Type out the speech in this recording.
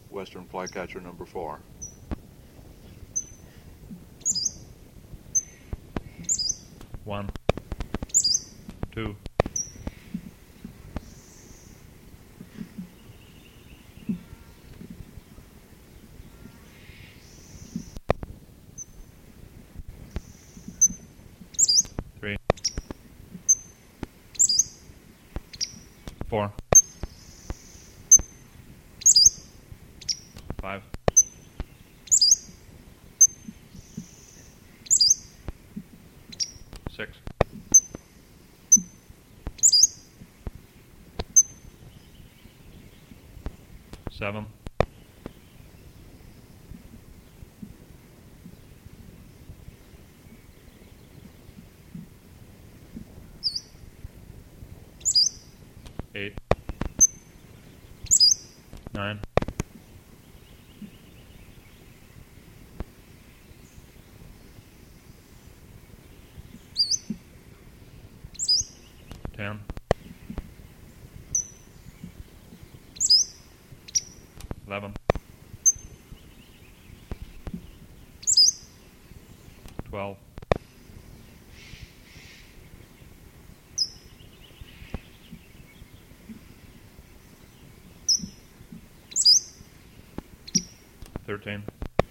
Western Flycatcher number 4. One, two, three, four, five, six, seven, eight, nine, 10, 11, 12, 13,